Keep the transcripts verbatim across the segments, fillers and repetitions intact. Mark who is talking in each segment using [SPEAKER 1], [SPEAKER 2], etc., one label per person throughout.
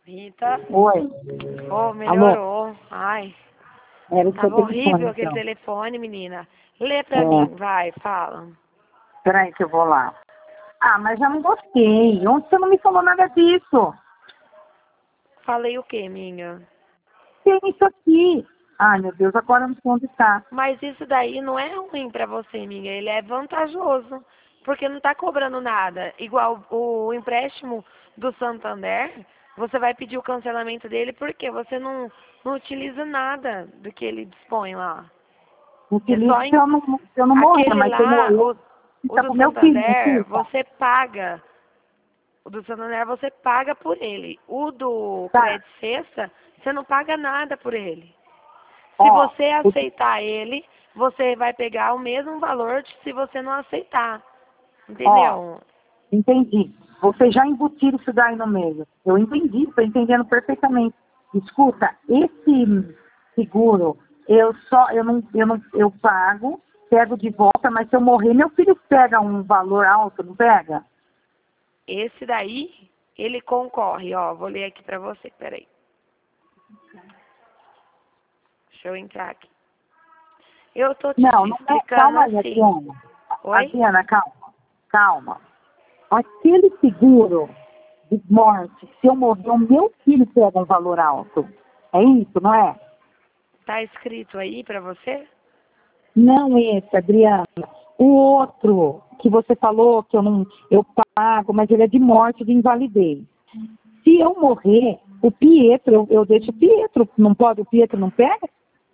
[SPEAKER 1] Rita?
[SPEAKER 2] Oi.
[SPEAKER 1] Oh, melhorou.
[SPEAKER 2] Alô?
[SPEAKER 1] Ai,
[SPEAKER 2] Era o seu
[SPEAKER 1] tava horrível
[SPEAKER 2] telefone,
[SPEAKER 1] aquele
[SPEAKER 2] então.
[SPEAKER 1] telefone, menina. Lê pra
[SPEAKER 2] É.
[SPEAKER 1] mim, vai, fala.
[SPEAKER 2] Peraí que eu vou lá. Ah, mas já não gostei. Ontem você não me falou nada disso.
[SPEAKER 1] Falei o quê, minha?
[SPEAKER 2] Tem isso aqui. Ai, meu Deus, agora eu não sei onde tá.
[SPEAKER 1] Mas isso daí não é ruim pra você, minha. Ele é vantajoso. Porque não tá cobrando nada. Igual o empréstimo do Santander, você vai pedir o cancelamento dele porque você não, não utiliza nada do que ele dispõe lá. É
[SPEAKER 2] Utilizo
[SPEAKER 1] só
[SPEAKER 2] se
[SPEAKER 1] em,
[SPEAKER 2] eu não, se eu não morrer,
[SPEAKER 1] aquele
[SPEAKER 2] mas se eu
[SPEAKER 1] lá,
[SPEAKER 2] morrer,
[SPEAKER 1] o, o
[SPEAKER 2] fica
[SPEAKER 1] do
[SPEAKER 2] pro meu filho, não
[SPEAKER 1] Santander,
[SPEAKER 2] fica?
[SPEAKER 1] você paga. O do Santander você paga por ele. O do
[SPEAKER 2] Tá.
[SPEAKER 1] Crédito Sexta, você não paga nada por ele. Se
[SPEAKER 2] Ó,
[SPEAKER 1] você
[SPEAKER 2] o-
[SPEAKER 1] aceitar ele, você vai pegar o mesmo valor de se você não aceitar.
[SPEAKER 2] ó,
[SPEAKER 1] Entendeu?
[SPEAKER 2] entendi. Vocês já embutiram isso daí no meio. Eu entendi, estou entendendo perfeitamente. Escuta, esse seguro, eu só, eu não, eu não, eu pago, pego de volta, mas se eu morrer, meu filho pega um valor alto, não pega?
[SPEAKER 1] Esse daí, ele concorre, ó. Vou ler aqui pra você, peraí. Deixa eu entrar aqui. Eu tô te
[SPEAKER 2] Não, não é.
[SPEAKER 1] explicando
[SPEAKER 2] Calma aí,
[SPEAKER 1] assim.
[SPEAKER 2] Adriana.
[SPEAKER 1] Oi?
[SPEAKER 2] Adriana, calma. Calma. Aquele seguro de morte, se eu morrer, o meu filho pega um valor alto. É isso, não é?
[SPEAKER 1] Tá escrito aí pra você?
[SPEAKER 2] Não esse, Adriana. O outro que você falou que eu não eu pago, mas ele é de morte, de invalidez. Se eu morrer, o Pietro, eu, eu deixo o Pietro, não pode, o Pietro não pega?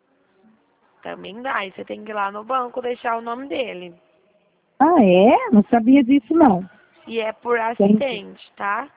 [SPEAKER 1] Também dá. E você tem que ir lá no banco deixar o nome dele.
[SPEAKER 2] Ah, é? Não sabia disso, não.
[SPEAKER 1] E é por
[SPEAKER 2] Entendi.
[SPEAKER 1] acidente, tá?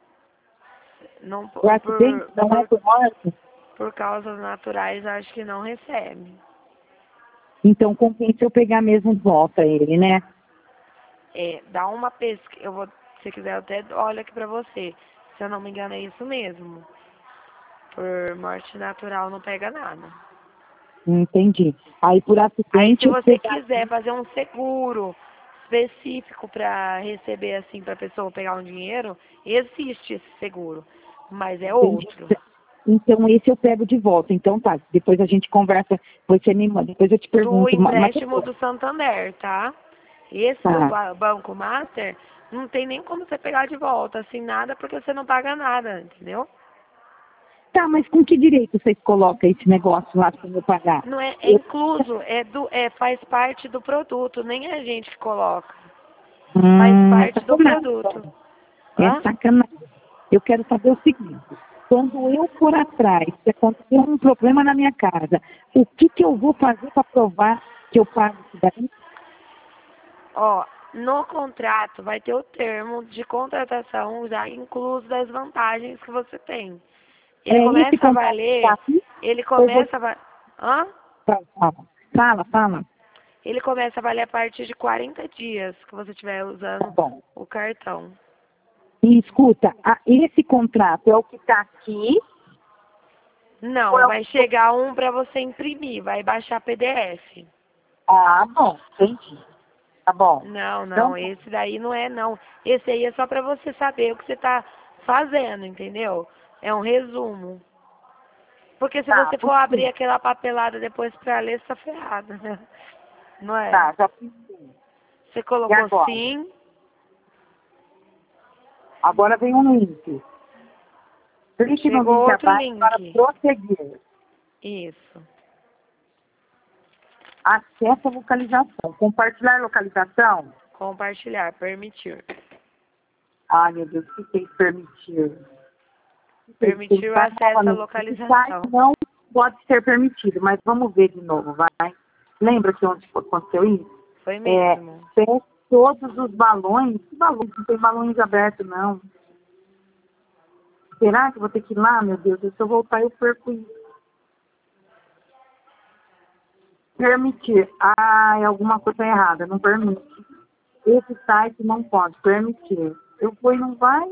[SPEAKER 1] Não
[SPEAKER 2] O
[SPEAKER 1] por,
[SPEAKER 2] acidente
[SPEAKER 1] por,
[SPEAKER 2] não é
[SPEAKER 1] por,
[SPEAKER 2] por morte?
[SPEAKER 1] por causas naturais, acho que não recebe.
[SPEAKER 2] Então compensa eu pegar mesmo de volta ele, né?
[SPEAKER 1] É, dá uma pesquisa. Eu vou, se você quiser, eu até olho aqui pra você. Se eu não me engano, é isso mesmo. Por morte natural não pega nada.
[SPEAKER 2] Entendi. Aí por
[SPEAKER 1] Aí
[SPEAKER 2] acidente
[SPEAKER 1] se
[SPEAKER 2] eu
[SPEAKER 1] você
[SPEAKER 2] pegar.
[SPEAKER 1] quiser fazer um seguro específico para receber assim, para a pessoa pegar um dinheiro, existe esse seguro, mas é
[SPEAKER 2] Entendi.
[SPEAKER 1] outro.
[SPEAKER 2] Então esse eu pego de volta. Então tá, depois a gente conversa, depois você me manda, depois eu te
[SPEAKER 1] Do
[SPEAKER 2] pergunto, ma- mas
[SPEAKER 1] empréstimo do Santander, tá? Esse do
[SPEAKER 2] tá.
[SPEAKER 1] ba- Banco Master não tem nem como você pegar de volta, assim, nada, porque você não paga nada, entendeu?
[SPEAKER 2] Tá, mas com que direito vocês colocam esse negócio lá para eu pagar?
[SPEAKER 1] Não é, é
[SPEAKER 2] Eu...
[SPEAKER 1] incluso, é do, é, faz parte do produto, nem é a gente que coloca. Faz
[SPEAKER 2] Hum, é
[SPEAKER 1] parte do produto.
[SPEAKER 2] sacanagem. É
[SPEAKER 1] Hã?
[SPEAKER 2] sacanagem. Eu quero saber o seguinte, quando eu for atrás, se acontecer um problema na minha casa, o que, que eu vou fazer para provar que eu pago isso daí?
[SPEAKER 1] Ó, no contrato vai ter o termo de contratação já incluso das vantagens que você tem. Ele
[SPEAKER 2] É esse
[SPEAKER 1] começa a
[SPEAKER 2] contrato que está
[SPEAKER 1] valer,
[SPEAKER 2] aqui?
[SPEAKER 1] ele
[SPEAKER 2] Eu vou...
[SPEAKER 1] começa a va- Hã?
[SPEAKER 2] Fala, fala, fala. fala.
[SPEAKER 1] Ele começa a valer a partir de quarenta dias que você estiver
[SPEAKER 2] Tá
[SPEAKER 1] usando
[SPEAKER 2] bom.
[SPEAKER 1] o cartão.
[SPEAKER 2] E escuta, a- esse contrato é o que está aqui ou
[SPEAKER 1] Não,
[SPEAKER 2] é o
[SPEAKER 1] vai
[SPEAKER 2] que...
[SPEAKER 1] chegar um para você imprimir, vai baixar P D F.
[SPEAKER 2] Ah, bom, entendi. Tá bom.
[SPEAKER 1] Não,
[SPEAKER 2] Então,
[SPEAKER 1] não, esse daí não é não. Esse aí é só para você saber o que você está fazendo, entendeu? É um resumo. Porque se
[SPEAKER 2] tá,
[SPEAKER 1] você for
[SPEAKER 2] tudo
[SPEAKER 1] abrir
[SPEAKER 2] bem.
[SPEAKER 1] aquela papelada depois pra ler, você tá ferrada, né? Não é?
[SPEAKER 2] Tá, já fiz sim.
[SPEAKER 1] Você
[SPEAKER 2] E
[SPEAKER 1] colocou
[SPEAKER 2] agora?
[SPEAKER 1] sim,
[SPEAKER 2] Agora vem um link. Clique no
[SPEAKER 1] chegou
[SPEAKER 2] link
[SPEAKER 1] outro
[SPEAKER 2] abaixo para
[SPEAKER 1] link.
[SPEAKER 2] prosseguir.
[SPEAKER 1] Isso.
[SPEAKER 2] Acesse a localização. Compartilhar localização?
[SPEAKER 1] Compartilhar, permitir.
[SPEAKER 2] Ai, meu Deus, o que é isso, permitir? O que é isso? Tem
[SPEAKER 1] Permitir o
[SPEAKER 2] site
[SPEAKER 1] acesso à
[SPEAKER 2] novamente. Esse site
[SPEAKER 1] localização.
[SPEAKER 2] não pode ser permitido, mas vamos ver de novo, vai. Lembra que onde aconteceu isso?
[SPEAKER 1] Foi
[SPEAKER 2] É,
[SPEAKER 1] mesmo.
[SPEAKER 2] feche todos os balões. Que balões? Não tem balões abertos, não. Será que eu vou ter que ir lá, meu Deus? Se eu voltar, eu perco isso. Permitir. Ah, é alguma coisa errada, não permite. Esse site não pode permitir. Eu fui, não vai?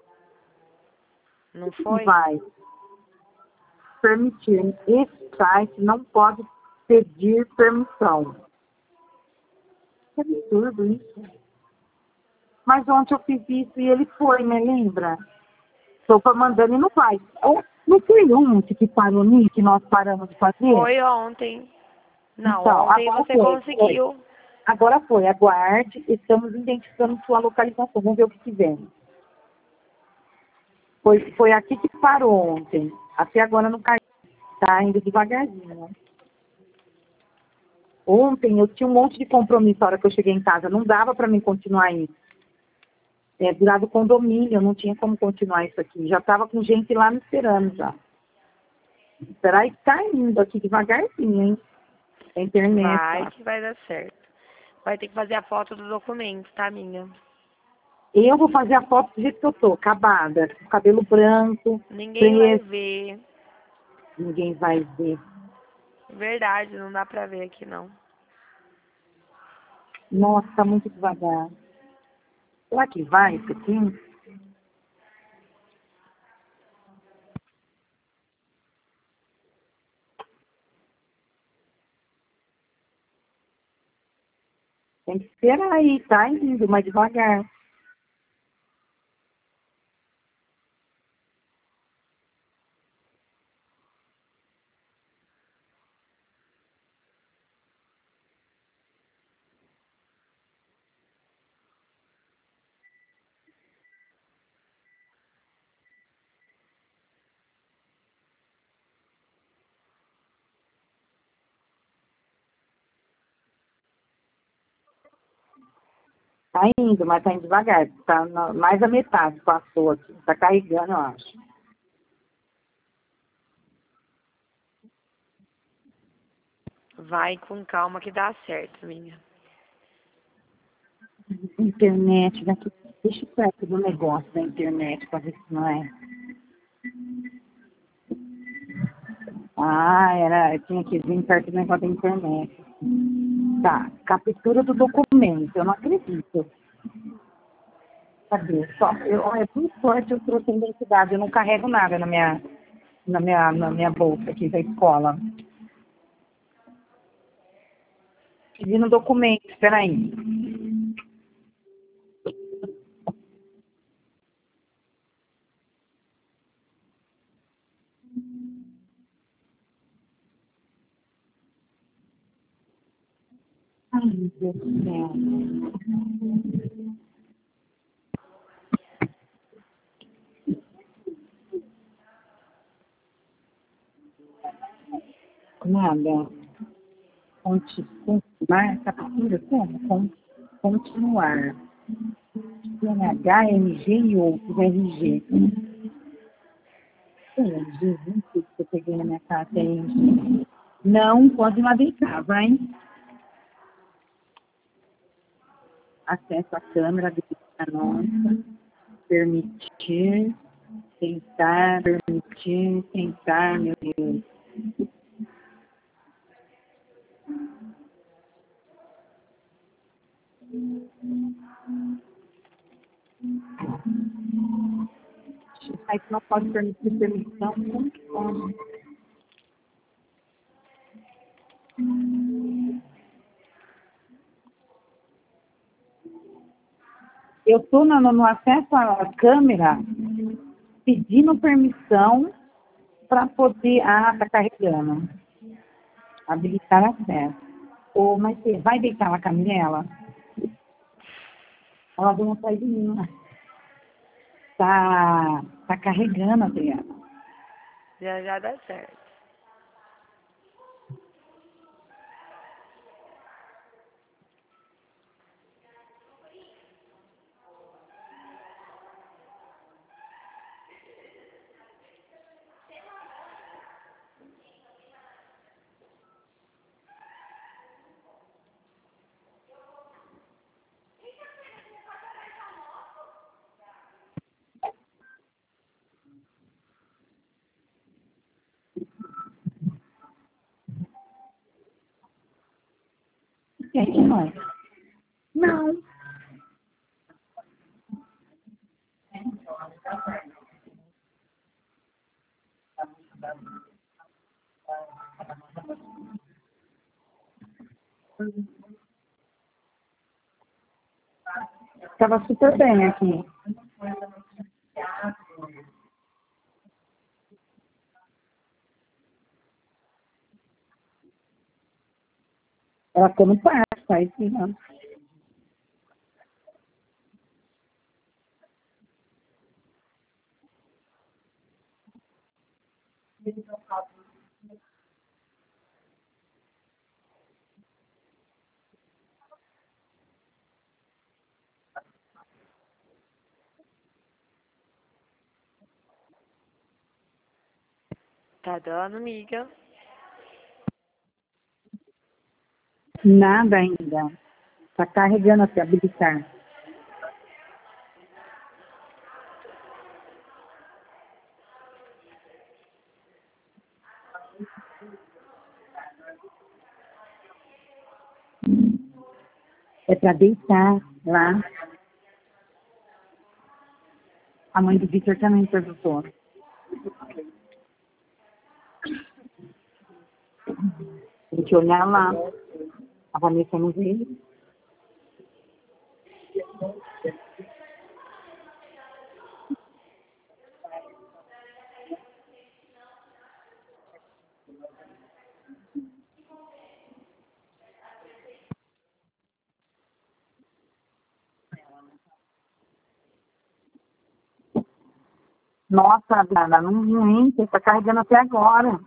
[SPEAKER 1] Não
[SPEAKER 2] Não
[SPEAKER 1] foi?
[SPEAKER 2] vai. Permitir. Esse site não pode pedir permissão. Que absurdo isso. Mas ontem eu fiz isso e ele foi, me lembra? Estou mandando e não vai. É, não foi ontem que parou nisso, que nós paramos de fazer?
[SPEAKER 1] Foi ontem. Não,
[SPEAKER 2] Então,
[SPEAKER 1] ontem
[SPEAKER 2] agora
[SPEAKER 1] você
[SPEAKER 2] foi,
[SPEAKER 1] conseguiu.
[SPEAKER 2] foi. Agora foi, aguarde, estamos identificando sua localização. Vamos ver o que tiver. Foi, foi aqui que parou ontem. Até agora não caiu. Tá indo devagarzinho. Ontem eu tinha um monte de compromisso na hora que eu cheguei em casa. Não dava para mim continuar isso. É, do lado do condomínio, eu não tinha como continuar isso aqui. Já estava com gente lá me esperando já. Espera aí que tá indo aqui devagarzinho, hein? A internet.
[SPEAKER 1] Vai
[SPEAKER 2] Tá?
[SPEAKER 1] que vai dar certo. Vai ter que fazer a foto do documento, tá, minha?
[SPEAKER 2] Eu vou fazer a foto do jeito que eu tô, acabada. Com cabelo branco,
[SPEAKER 1] Ninguém vai
[SPEAKER 2] preto.
[SPEAKER 1] ver.
[SPEAKER 2] Ninguém vai ver.
[SPEAKER 1] Verdade, não dá pra ver aqui, não.
[SPEAKER 2] Nossa, tá muito devagar. Será que vai isso aqui? Tem que esperar aí, tá indo, mais devagar. Tá indo, mas tá indo devagar. Tá na, mais a metade passou aqui. Tá carregando, eu acho.
[SPEAKER 1] Vai com calma que dá certo, minha.
[SPEAKER 2] Internet, daqui. Deixa eu perto do negócio da internet pra ver se não é. Ah, era, eu tinha que vir perto do negócio da internet. Tá, captura do documento, eu não acredito. Cadê? Só, eu, olha, por sorte eu trouxe a identidade, eu não carrego nada na minha, na minha, na minha bolsa aqui da escola. Pedindo documento, espera aí. Ai, meu Deus do céu. Nada. Conti, continuar, captura, como? Con- Continuar. C N H, M G e outros, R G. Tem R G, não sei se eu peguei na minha casa, tem R G. Não, pode lá deitar, vai. Acesso à câmera, habilitar nossa. Permitir, tentar, permitir, tentar, meu Deus. Aí não pode permitir permissão, como que pode? Eu estou no, no acesso à câmera pedindo permissão para poder. Ah, tá carregando. Habilitar acesso. Ô, mas você vai deitar na Camila? Ela deu uma saidinha. Tá, tá carregando, Adriana.
[SPEAKER 1] Já já dá certo.
[SPEAKER 2] Gente, mãe. Não. Estava super bem aqui. Ela ficou no quarto, tá ensinando.
[SPEAKER 1] Tá dando, amiga?
[SPEAKER 2] Nada ainda. Tá carregando até habilitar. É pra deitar lá. A mãe do Victor também perguntou. Tem que olhar lá. A Vanessa não veio. Nossa, Dana, não, não entra, tá carregando até agora.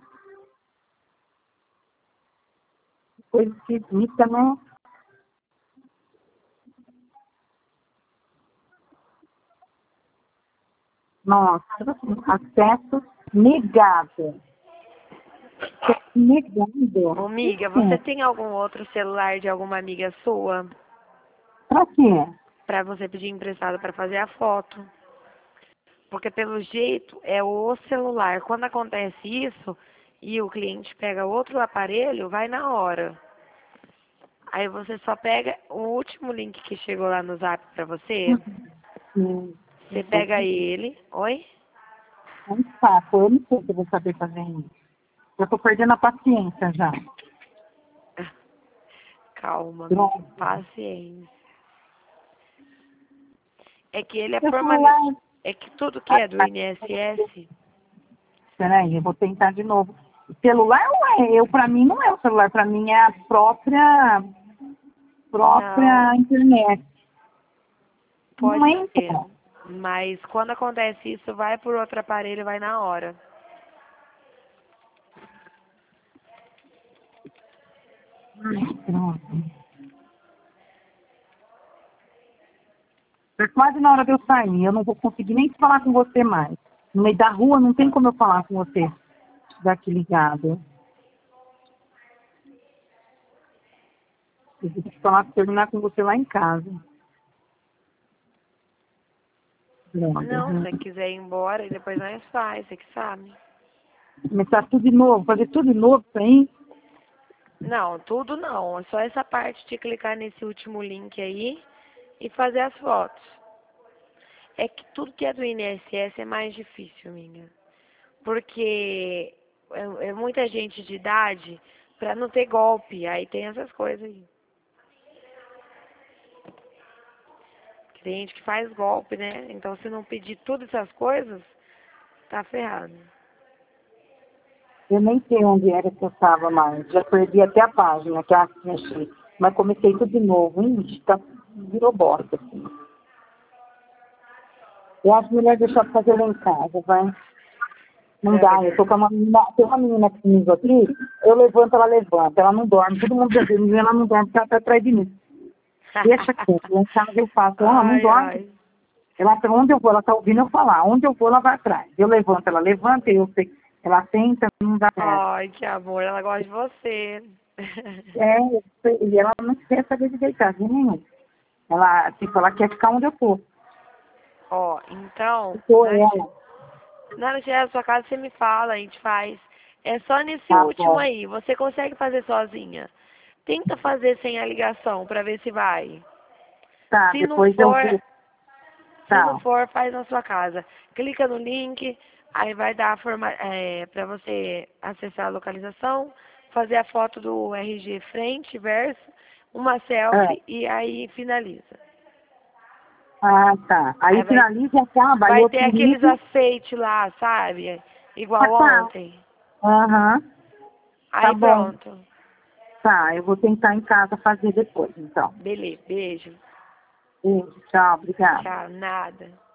[SPEAKER 2] Coisa esquisita, né? Nossa, acesso negado.
[SPEAKER 1] Ô,
[SPEAKER 2] Negado.
[SPEAKER 1] amiga, você
[SPEAKER 2] É.
[SPEAKER 1] tem algum outro celular de alguma amiga sua
[SPEAKER 2] Pra quê?
[SPEAKER 1] pra você pedir emprestado pra fazer a foto? Porque pelo jeito é o celular. Quando acontece isso e o cliente pega outro aparelho, vai na hora. Aí você só pega o último link que chegou lá no Zap pra você.
[SPEAKER 2] Hum,
[SPEAKER 1] Você pega ele. Oi?
[SPEAKER 2] É um saco, eu não sei se eu vou saber fazer isso. Eu tô perdendo a paciência já.
[SPEAKER 1] Calma, amiga.
[SPEAKER 2] Droga.
[SPEAKER 1] Paciência. É que ele é
[SPEAKER 2] Meu
[SPEAKER 1] formali...
[SPEAKER 2] celular.
[SPEAKER 1] É que tudo que é do I N S S.
[SPEAKER 2] Peraí, eu vou tentar de novo. Celular não é, eu, pra mim não é o celular, pra mim é a própria,
[SPEAKER 1] Não,
[SPEAKER 2] própria internet. Não
[SPEAKER 1] pode ser.
[SPEAKER 2] entra.
[SPEAKER 1] Mas quando acontece isso, vai por outro aparelho, vai na hora.
[SPEAKER 2] Ai, pronto. É quase na hora de eu sair, eu não vou conseguir nem falar com você mais. No meio da rua não tem como eu falar com você daqui ligado. Eu vou te falar, terminar com você lá em casa.
[SPEAKER 1] Não, se
[SPEAKER 2] Droga.
[SPEAKER 1] você quiser ir embora e depois nós faz, você que sabe.
[SPEAKER 2] Começar tudo de novo, fazer tudo de novo isso aí.
[SPEAKER 1] Não, tudo não. É só essa parte de clicar nesse último link aí e fazer as fotos. É que tudo que é do I N S S é mais difícil, amiga. Porque é, é muita gente de idade pra não ter golpe. Aí tem essas coisas aí. Tem gente que faz golpe, né? Então se não pedir todas essas coisas, tá ferrado.
[SPEAKER 2] Eu nem sei onde era que eu estava mais. Já perdi até a página que eu achei. Mas comecei tudo de novo. Ih, tá, virou bosta. Assim. Eu acho melhor deixar pra fazer lá em casa, vai. Não
[SPEAKER 1] É
[SPEAKER 2] dá, eu tô com uma menina, tem uma menina comigo aqui, eu levanto, ela levanta, ela não dorme, todo mundo já viu, ela não dorme, porque ela tá atrás de mim. Deixa quieto, lá em casa eu faço, ela não
[SPEAKER 1] Ai,
[SPEAKER 2] dorme.
[SPEAKER 1] ai.
[SPEAKER 2] Ela, pra onde eu vou, ela tá ouvindo eu falar, onde eu vou, ela vai atrás. Eu levanto, ela levanta, eu sei, ela senta, não dá certo.
[SPEAKER 1] Ai, que amor, ela gosta de você.
[SPEAKER 2] É, eu sei, e ela não quer saber de deitar, de nenhum. Ela, tipo, ela quer ficar onde eu tô.
[SPEAKER 1] Ó, então,
[SPEAKER 2] Eu tô
[SPEAKER 1] na hora de
[SPEAKER 2] ela,
[SPEAKER 1] na hora de chegar na sua casa, você me fala, a gente faz. É só nesse
[SPEAKER 2] tá
[SPEAKER 1] último
[SPEAKER 2] bom.
[SPEAKER 1] aí, você consegue fazer sozinha. Tenta fazer sem a ligação pra ver se vai.
[SPEAKER 2] Tá,
[SPEAKER 1] Se não
[SPEAKER 2] depois eu
[SPEAKER 1] for,
[SPEAKER 2] vou,
[SPEAKER 1] se não
[SPEAKER 2] tá.
[SPEAKER 1] for, faz na sua casa. Clica no link, aí vai dar forma, é, para você acessar a localização, fazer a foto do R G frente, verso, uma
[SPEAKER 2] É.
[SPEAKER 1] selfie e aí finaliza.
[SPEAKER 2] Ah, tá.
[SPEAKER 1] Aí
[SPEAKER 2] Aí
[SPEAKER 1] vai,
[SPEAKER 2] finaliza e acaba, aí
[SPEAKER 1] vai
[SPEAKER 2] eu
[SPEAKER 1] ter
[SPEAKER 2] te
[SPEAKER 1] aqueles
[SPEAKER 2] ligo.
[SPEAKER 1] aceites lá, sabe?
[SPEAKER 2] Ah,
[SPEAKER 1] Igual
[SPEAKER 2] tá.
[SPEAKER 1] ontem.
[SPEAKER 2] Aham, tá
[SPEAKER 1] Aí
[SPEAKER 2] bom.
[SPEAKER 1] pronto.
[SPEAKER 2] Tá, eu vou tentar em casa fazer depois, então.
[SPEAKER 1] Beleza, beijo.
[SPEAKER 2] Beijo, tchau, obrigada.
[SPEAKER 1] Tchau, nada.